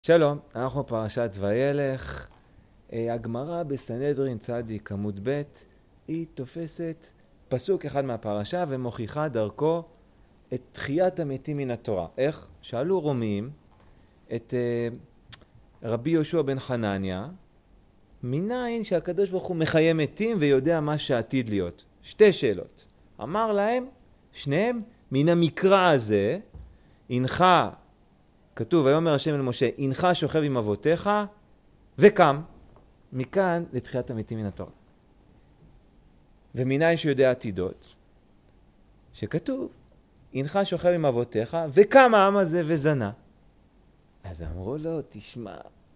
שלום, אנחנו פרשת וילך. הגמרא בסנהדרין צדיק עמוד ב' היא תופסת פסוק אחד מהפרשה ומוכיחה דרכו את תחיית המתים מן התורה. איך? שאלו רומיים את רבי יהושע בן חנניה, מניין שהקדוש ברוך הוא מחיה מתים ויודע מה שעתיד להיות? שתי שאלות. אמר להם, שניהם, מן המקרא הזה, הנחה, כתוב, ויאמר השם אל משה, הנך שוכב עם אבותיך וקם. מכאן לתחיית המתים מן התורה. ומניין שיודע עתידות, שכתוב, הנך שוכב עם אבותיך וקם העם הזה וזנה. אז אמרו לו, תשמע,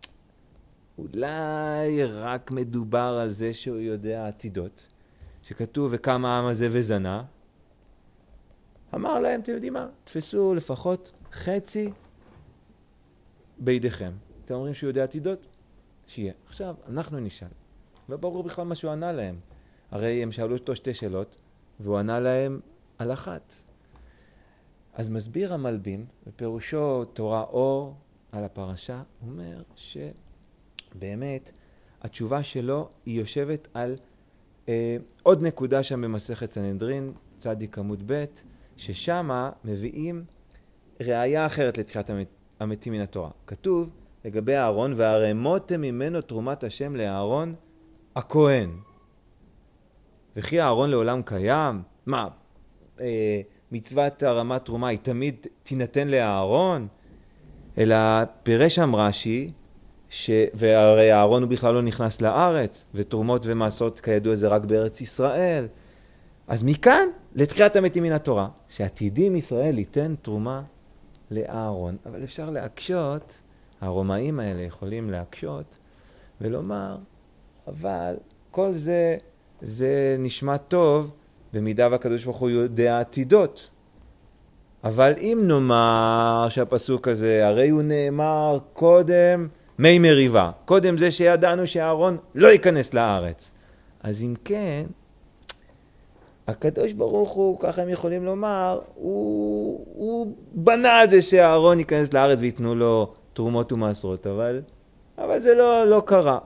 אולי רק מדובר על זה שהוא יודע עתידות, שכתוב וקם העם הזה וזנה. אמר להם, אתם יודעים מה? תפסו לפחות חצי בידיכם. אתם אומרים שהוא יודע עתידות? שיהיה. עכשיו, אנחנו נשאל. לא ברור בכלל מה שהוא ענה להם. הרי הם שאלו אותו שתי שאלות, והוא ענה להם על אחת. אז מסביר המלבים, בפירושו תורה אור על הפרשה, הוא אומר שבאמת התשובה שלו היא יושבת על עוד נקודה שם במסכת סנהדרין, צדיק עמוד ב', ששמה מביאים ראיה אחרת לתחיית המתים מן התורה. כתוב לגבי אהרון, והרמותם ממנו תרומת השם לאהרון הכהן. וכי אהרון לעולם קיים? מה, מצוות הרמת תרומה היא תמיד תינתן לאהרון? אלא פירש שם רש"י, והרי אהרון הוא בכלל לא נכנס לארץ, ותרומות ומעשות כידוע זה רק בארץ ישראל. אז מכאן לתחיית המתים מן התורה, שעתידים ישראל ייתן תרומה לאהרון. אבל אפשר להקשות, הרומאים האלה יכולים להקשות ולומר, אבל כל זה נשמע טוב במידה והקדוש ברוך הוא יודע עתידות. אבל אם נאמר שהפסוק הזה, הרי הוא נאמר קודם מי מריבה, קודם זה שידענו שאהרון לא ייכנס לארץ. אז אם כן, הקדוש ברוך הוא, ככה הם יכולים לומר, הוא בנה את זה שאהרון ייכנס לארץ ויתנו לו תרומות ומעשרות, אבל זה לא קרה.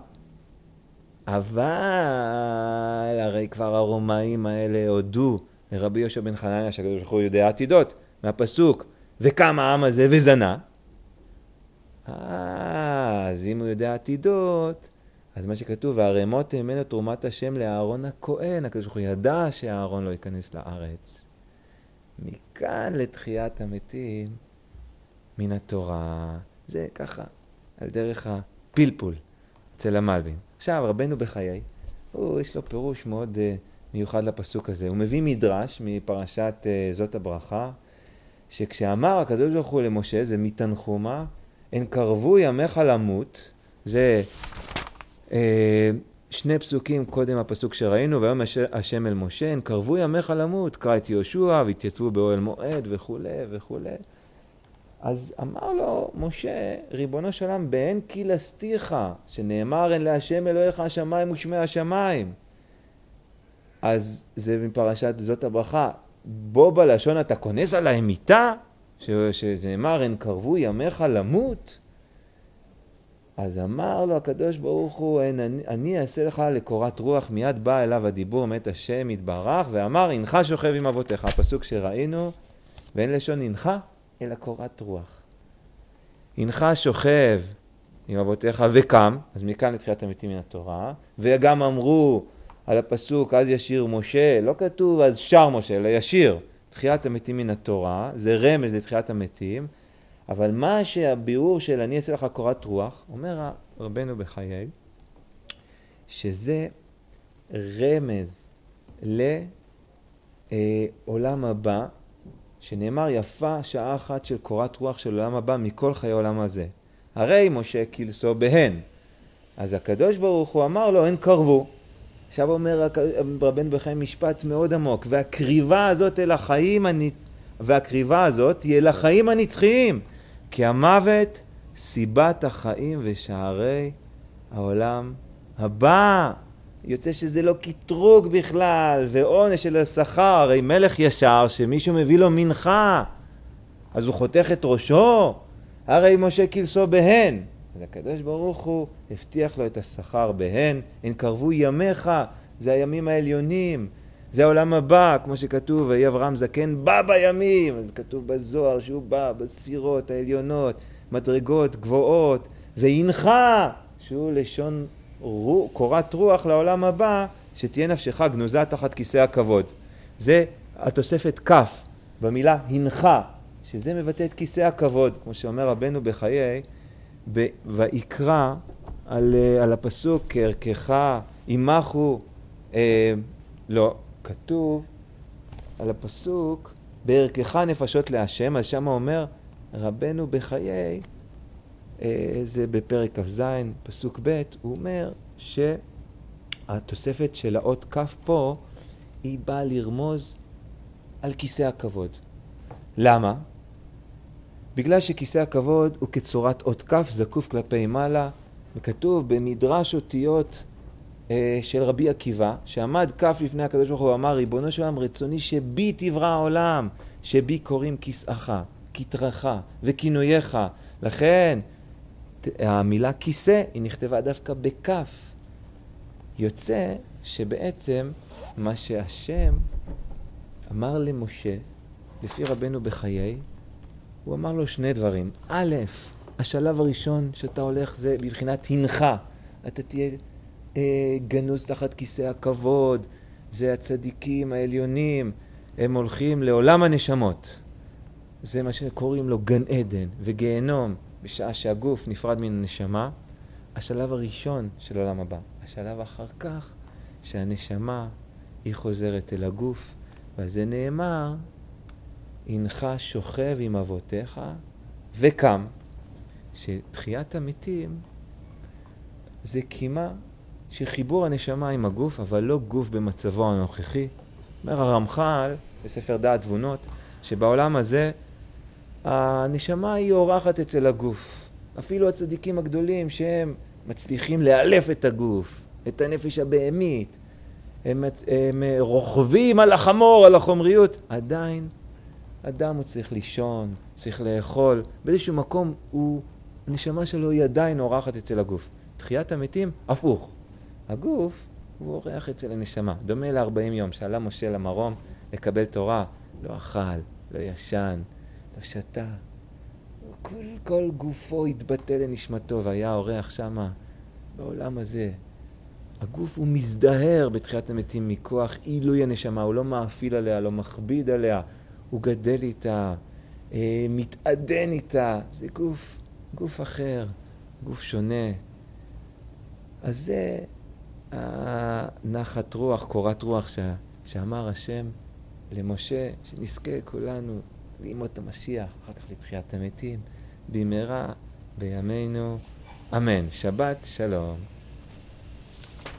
אבל הרי כבר הרומאים האלה הודו לרבי יהושע בן חנניה שהקדוש ברוך הוא יודע עתידות מהפסוק, וקם העם הזה וזנה. אז אם הוא יודע עתידות, אז מה שכתוב, והרמות ממנו תרומת השם לאהרון הכהן, הקדוש ברוך הוא ידע שאהרון לא ייכנס לארץ. מכאן לתחיית המתים מן התורה. זה ככה, על דרך הפלפול אצל המלבים. עכשיו, רבנו בחיי, יש לו פירוש מאוד מיוחד לפסוק הזה. הוא מביא מדרש מפרשת זאת הברכה, שכשאמר הקדוש ברוך הוא למשה, זה מתנחומה, הן קרבו ימיך למות, זה שני פסוקים קודם הפסוק שראינו, והיום השם אל משה, הן קרבו ימיך למות, קרא את יהושע והתייצבו באוהל מועד וכו' וכו'. אז אמר לו משה, ריבונו של עולם, באין כי לסתיך, שנאמר אין להשם אלוהיך השמיים ושמי השמיים. אז זה מפרשת זאת הברכה, בו בלשון אתה כונס עליהם מיתה, שנאמר אין קרבו ימיך למות. אז אמר לו הקדוש ברוך הוא, אני אעשה לך לקורת רוח, מיד בא אליו הדיבור מאת השם יתברך, ואמר, הנך שוכב עם אבותיך, הפסוק שראינו, ואין לשון הנך, אלא קורת רוח. הנך שוכב עם אבותיך וקם, אז מכאן לתחיית המתים מן התורה, וגם אמרו על הפסוק, אז ישיר משה, לא כתוב אז שר משה, אלא ישיר, תחיית המתים מן התורה, זה רמז לתחיית המתים, אבל מה שהביאור של אני אעשה לך קורת רוח, אומר רבנו בחיי, שזה רמז לעולם הבא, שנאמר יפה שעה אחת של קורת רוח של עולם הבא מכל חיי עולם הזה. הרי משה כלסו בהן. אז הקדוש ברוך הוא אמר לו, הן קרבו. עכשיו אומר רבנו בחיי משפט מאוד עמוק, והקריבה הזאת אל החיים, והקריבה הזאת היא אל החיים הנצחיים. כי המוות סיבת החיים ושערי העולם הבא. יוצא שזה לא קטרוג בכלל, ועונש של השכר, הרי מלך ישר שמישהו מביא לו מנחה, אז הוא חותך את ראשו, הרי משה כלסו בהן. אז הקדוש ברוך הוא הבטיח לו את השכר בהן. הן קרבו ימיך, זה הימים העליונים, זה העולם הבא, כמו שכתוב, ויהי אברהם זקן בא בימים. אז כתוב בזוהר שהוא בא בספירות העליונות, מדרגות גבוהות, והנחה, שהוא לשון קורת רוח לעולם הבא, שתהיה נפשך גנוזה תחת כיסא הכבוד. זה התוספת כף במילה הנחה, שזה מבטא את כיסא הכבוד, כמו שאומר רבנו בחיי, ויקרא על הפסוק, כערכך עמך, לא, כתוב על הפסוק, בערכך נפשות להשם, אז שם אומר רבנו בחיי, זה בפרק כ"ז, פסוק ב', הוא אומר שהתוספת של האות כף פה, היא באה לרמוז על כיסא הכבוד. למה? בגלל שכיסא הכבוד הוא כצורת אות כף זקוף כלפי מעלה, וכתוב במדרש אותיות של רבי עקיבא, שעמד כף לפני הקדוש ברוך הוא, אמר, ריבונו של עולם, רצוני שבי תברא העולם, שבי קוראים כיסאך, כתרך וכינוייך. לכן המילה כיסא היא נכתבה דווקא בכף. יוצא שבעצם מה שהשם אמר למשה, לפי רבנו בחיי, הוא אמר לו שני דברים. א', השלב הראשון שאתה הולך זה בבחינת הנחה. אתה תהיה גנוז תחת כיסא הכבוד, זה הצדיקים העליונים, הם הולכים לעולם הנשמות. זה מה שקוראים לו גן עדן וגיהנום, בשעה שהגוף נפרד מן הנשמה. השלב הראשון של עולם הבא. השלב אחר כך שהנשמה היא חוזרת אל הגוף, ועל זה נאמר, הנך שוכב עם אבותיך וקם. שתחיית המתים זה קימה שחיבור הנשמה עם הגוף, אבל לא גוף במצבו הנוכחי. אומר הרמח"ל בספר דעת תבונות, שבעולם הזה הנשמה היא אורחת אצל הגוף. אפילו הצדיקים הגדולים שהם מצליחים לאלף את הגוף, את הנפש הבהמית, הם רוכבים על החמור, על החומריות. עדיין אדם הוא צריך לישון, צריך לאכול. באיזשהו מקום הנשמה שלו היא עדיין אורחת אצל הגוף. תחיית המתים, הפוך. הגוף הוא אורח אצל הנשמה. דומה ל-40 יום שעלה משה למרום לקבל תורה. לא אכל, לא ישן, לא שתה. כל גופו התבטא לנשמתו והיה אורח שמה בעולם הזה. הגוף הוא מזדהר בתחיית המתים מכוח עילוי הנשמה. הוא לא מאפיל עליה, לא מכביד עליה. הוא גדל איתה, מתעדן איתה. זה גוף אחר, גוף שונה. אז זה נחת רוח, קורת רוח שאמר השם למשה, שנזכה כולנו לימות המשיח, אחר כך לתחיית המתים, במהרה בימינו, אמן. שבת שלום.